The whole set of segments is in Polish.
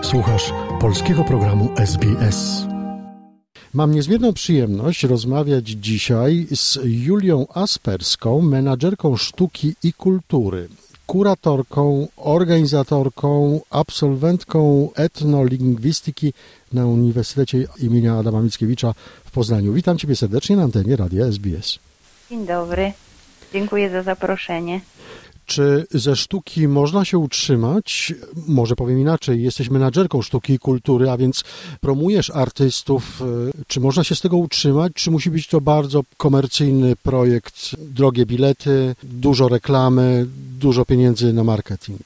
Słuchasz polskiego programu SBS. Mam niezmierną przyjemność rozmawiać dzisiaj z Julią Asperską, menadżerką sztuki i kultury, kuratorką, organizatorką, absolwentką etnolingwistyki na Uniwersytecie imienia Adama Mickiewicza w Poznaniu. Witam Ciebie serdecznie na antenie Radia SBS. Dzień dobry. Dziękuję za zaproszenie. Czy ze sztuki można się utrzymać? Może powiem inaczej, jesteś menadżerką sztuki i kultury, a więc promujesz artystów. Czy można się z tego utrzymać? Czy musi być to bardzo komercyjny projekt, drogie bilety, dużo reklamy, dużo pieniędzy na marketing?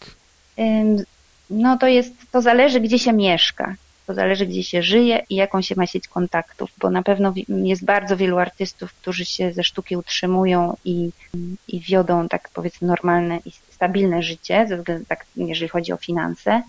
No to zależy, gdzie się mieszka. To zależy, gdzie się żyje i jaką się ma sieć kontaktów, bo na pewno jest bardzo wielu artystów, którzy się ze sztuki utrzymują i wiodą, tak powiedzmy, normalne i stabilne życie, ze względu, tak, jeżeli chodzi o finanse.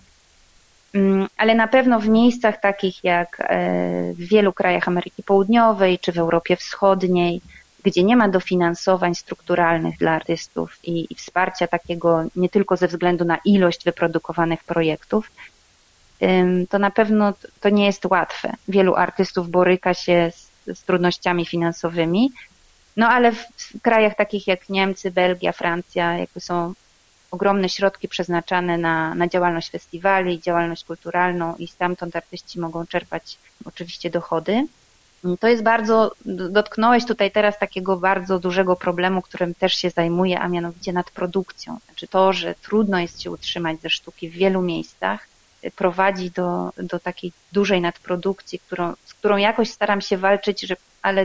Ale na pewno w miejscach takich jak w wielu krajach Ameryki Południowej czy w Europie Wschodniej, gdzie nie ma dofinansowań strukturalnych dla artystów i wsparcia takiego nie tylko ze względu na ilość wyprodukowanych projektów, to na pewno to nie jest łatwe. Wielu artystów boryka się z trudnościami finansowymi, no ale w krajach takich jak Niemcy, Belgia, Francja jakby są ogromne środki przeznaczane na działalność festiwali, działalność kulturalną i stamtąd artyści mogą czerpać oczywiście dochody. To jest dotknąłeś tutaj teraz takiego bardzo dużego problemu, którym też się zajmuję, a mianowicie nadprodukcją. Znaczy to, że trudno jest się utrzymać ze sztuki w wielu miejscach, prowadzi do takiej dużej nadprodukcji, z którą jakoś staram się walczyć, ale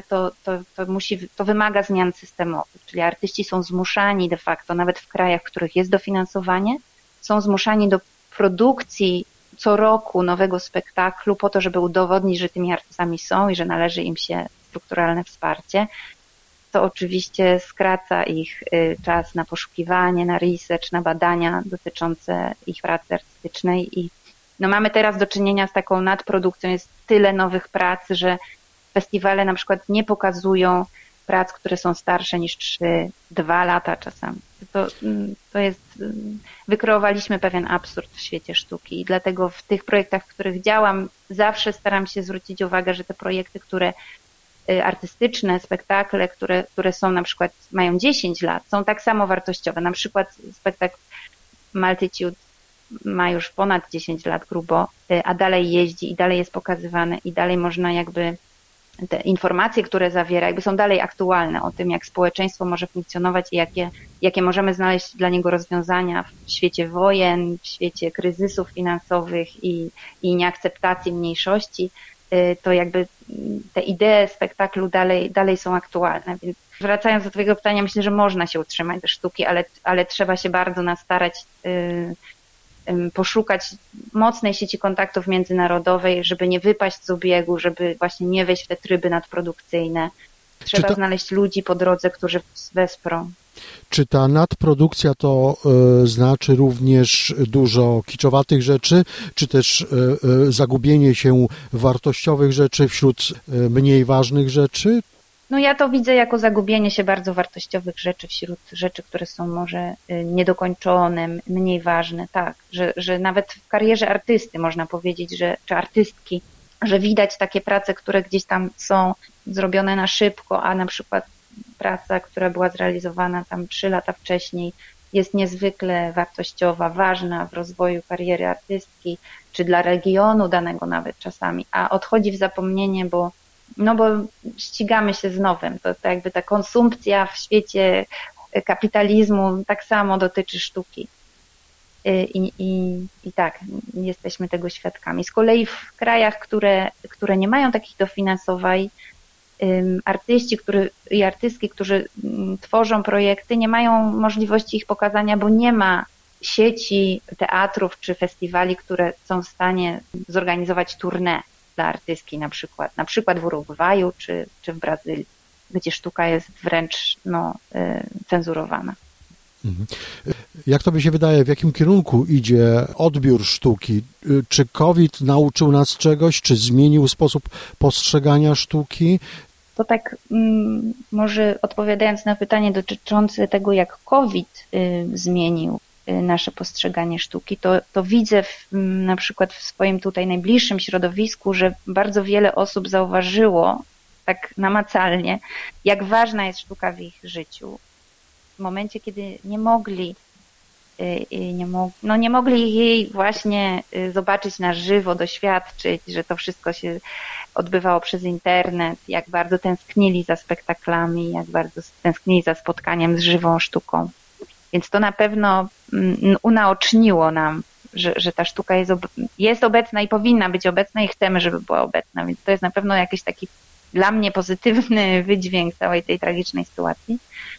to wymaga zmian systemowych, czyli artyści są zmuszani de facto, nawet w krajach, w których jest dofinansowanie, są zmuszani do produkcji co roku nowego spektaklu po to, żeby udowodnić, że tymi artystami są i że należy im się strukturalne wsparcie. To oczywiście skraca ich czas na poszukiwanie, na research, na badania dotyczące ich pracy artystycznej i mamy teraz do czynienia z taką nadprodukcją, jest tyle nowych prac, że festiwale na przykład nie pokazują prac, które są starsze niż 3-2 lata czasami. To jest, wykreowaliśmy pewien absurd w świecie sztuki i dlatego w tych projektach, w których działam, zawsze staram się zwrócić uwagę, że te projekty, artystyczne, spektakle, które są na przykład, mają 10 lat, są tak samo wartościowe. Na przykład spektakl Multitude ma już ponad 10 lat grubo, a dalej jeździ i dalej jest pokazywany i dalej można jakby te informacje, które zawiera, jakby są dalej aktualne o tym, jak społeczeństwo może funkcjonować i jakie możemy znaleźć dla niego rozwiązania w świecie wojen, w świecie kryzysów finansowych i nieakceptacji mniejszości, to jakby te idee spektaklu dalej są aktualne. Więc wracając do Twojego pytania, myślę, że można się utrzymać ze sztuki, ale trzeba się bardzo nastarać, poszukać mocnej sieci kontaktów międzynarodowej, żeby nie wypaść z obiegu, żeby właśnie nie wejść w te tryby nadprodukcyjne. Trzeba znaleźć ludzi po drodze, którzy wesprą. Czy ta nadprodukcja to znaczy również dużo kiczowatych rzeczy, czy też zagubienie się wartościowych rzeczy wśród mniej ważnych rzeczy? Ja to widzę jako zagubienie się bardzo wartościowych rzeczy wśród rzeczy, które są może niedokończone, mniej ważne. Tak, że nawet w karierze artysty można powiedzieć, czy artystki, że widać takie prace, które gdzieś tam są zrobione na szybko, a na przykład praca, która była zrealizowana tam 3 lata wcześniej, jest niezwykle wartościowa, ważna w rozwoju kariery artystki, czy dla regionu danego nawet czasami, a odchodzi w zapomnienie, bo ścigamy się z nowym. To jakby ta konsumpcja w świecie kapitalizmu tak samo dotyczy sztuki. I tak, jesteśmy tego świadkami. Z kolei w krajach, które nie mają takich dofinansowań, artyści i artystki, którzy tworzą projekty, nie mają możliwości ich pokazania, bo nie ma sieci teatrów czy festiwali, które są w stanie zorganizować tournée dla artystki na przykład w Urugwaju czy w Brazylii, gdzie sztuka jest wręcz cenzurowana. Jak tobie się wydaje, w jakim kierunku idzie odbiór sztuki? Czy COVID nauczył nas czegoś? Czy zmienił sposób postrzegania sztuki? To tak może odpowiadając na pytanie dotyczące tego, jak COVID zmienił nasze postrzeganie sztuki, to widzę na przykład w swoim tutaj najbliższym środowisku, że bardzo wiele osób zauważyło tak namacalnie, jak ważna jest sztuka w ich życiu. W momencie, kiedy nie mogli jej właśnie zobaczyć na żywo, doświadczyć, że to wszystko się odbywało przez internet, jak bardzo tęsknili za spektaklami, jak bardzo tęsknili za spotkaniem z żywą sztuką. Więc to na pewno unaoczniło nam, że ta sztuka jest obecna i powinna być obecna i chcemy, żeby była obecna. Więc to jest na pewno jakiś taki dla mnie pozytywny wydźwięk całej tej tragicznej sytuacji.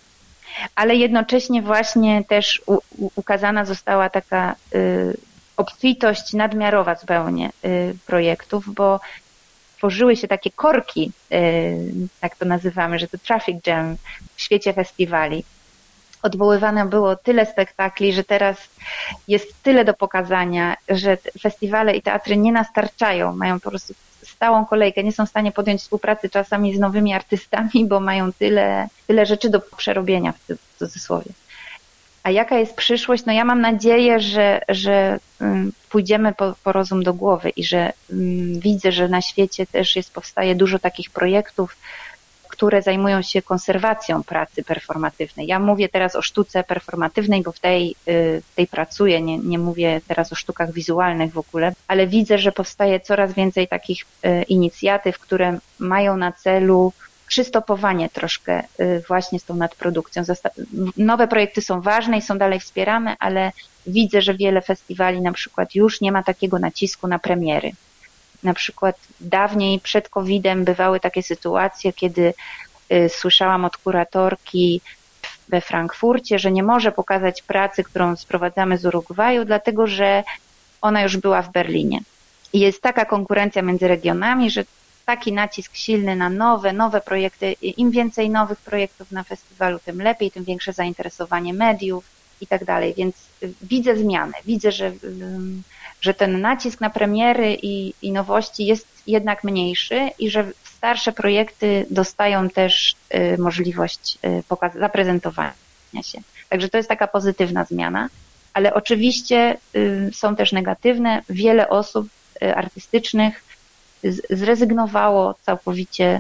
Ale jednocześnie właśnie też ukazana została taka obfitość nadmiarowa zupełnie projektów, bo tworzyły się takie korki, tak to nazywamy, że to traffic jam w świecie festiwali. Odwoływane było tyle spektakli, że teraz jest tyle do pokazania, że festiwale i teatry nie nastarczają, mają po prostu stałą kolejkę, nie są w stanie podjąć współpracy czasami z nowymi artystami, bo mają tyle rzeczy do przerobienia w cudzysłowie. A jaka jest przyszłość? No ja mam nadzieję, że pójdziemy po rozum do głowy i że widzę, że na świecie też powstaje dużo takich projektów, które zajmują się konserwacją pracy performatywnej. Ja mówię teraz o sztuce performatywnej, bo w tej pracuję, nie mówię teraz o sztukach wizualnych w ogóle, ale widzę, że powstaje coraz więcej takich inicjatyw, które mają na celu przystopowanie troszkę właśnie z tą nadprodukcją. Nowe projekty są ważne i są dalej wspierane, ale widzę, że wiele festiwali na przykład już nie ma takiego nacisku na premiery. Na przykład dawniej przed COVID-em bywały takie sytuacje, kiedy słyszałam od kuratorki we Frankfurcie, że nie może pokazać pracy, którą sprowadzamy z Urugwaju, dlatego że ona już była w Berlinie. I jest taka konkurencja między regionami, że taki nacisk silny na nowe projekty. Im więcej nowych projektów na festiwalu, tym lepiej, tym większe zainteresowanie mediów i tak dalej. Więc widzę zmianę. Widzę, że ten nacisk na premiery i nowości jest jednak mniejszy i że starsze projekty dostają też możliwość zaprezentowania się. Także to jest taka pozytywna zmiana, ale oczywiście są też negatywne. Wiele osób artystycznych zrezygnowało całkowicie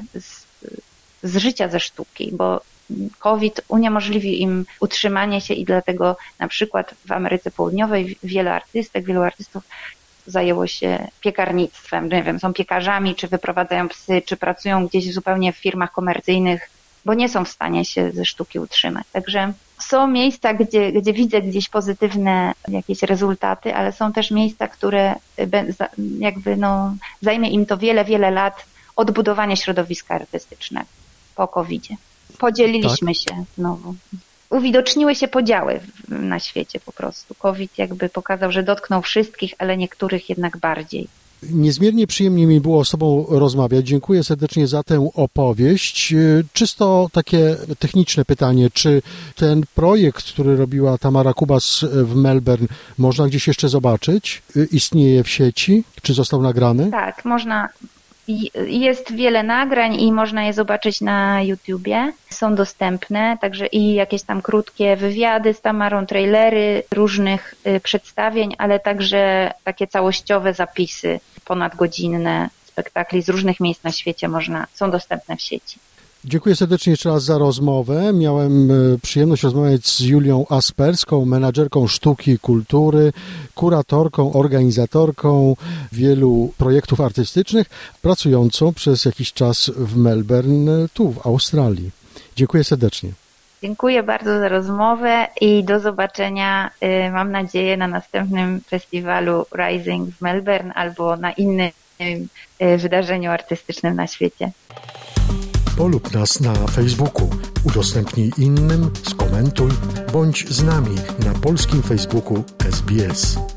z życia ze sztuki, bo COVID uniemożliwił im utrzymanie się i dlatego na przykład w Ameryce Południowej wielu artystów zajęło się piekarnictwem, nie wiem, są piekarzami, czy wyprowadzają psy, czy pracują gdzieś zupełnie w firmach komercyjnych, bo nie są w stanie się ze sztuki utrzymać. Także są miejsca, gdzie widzę gdzieś pozytywne jakieś rezultaty, ale są też miejsca, które jakby zajmie im to wiele lat odbudowania środowiska artystycznego po COVID-zie. Podzieliliśmy się znowu. Uwidoczniły się podziały na świecie po prostu. COVID jakby pokazał, że dotknął wszystkich, ale niektórych jednak bardziej. Niezmiernie przyjemnie mi było z Tobą rozmawiać. Dziękuję serdecznie za tę opowieść. Czysto takie techniczne pytanie, czy ten projekt, który robiła Tamara Kubas w Melbourne, można gdzieś jeszcze zobaczyć? Istnieje w sieci? Czy został nagrany? Tak, można. Jest wiele nagrań i można je zobaczyć na YouTubie. Są dostępne, także i jakieś tam krótkie wywiady z Tamarą, trailery różnych przedstawień, ale także takie całościowe zapisy ponadgodzinne spektakli z różnych miejsc na świecie są dostępne w sieci. Dziękuję serdecznie jeszcze raz za rozmowę. Miałem przyjemność rozmawiać z Julią Asperską, menadżerką sztuki i kultury, kuratorką, organizatorką wielu projektów artystycznych, pracującą przez jakiś czas w Melbourne, tu w Australii. Dziękuję serdecznie. Dziękuję bardzo za rozmowę i do zobaczenia, mam nadzieję, na następnym festiwalu Rising w Melbourne albo na innym wydarzeniu artystycznym na świecie. Polub nas na Facebooku, udostępnij innym, skomentuj, bądź z nami na polskim Facebooku SBS.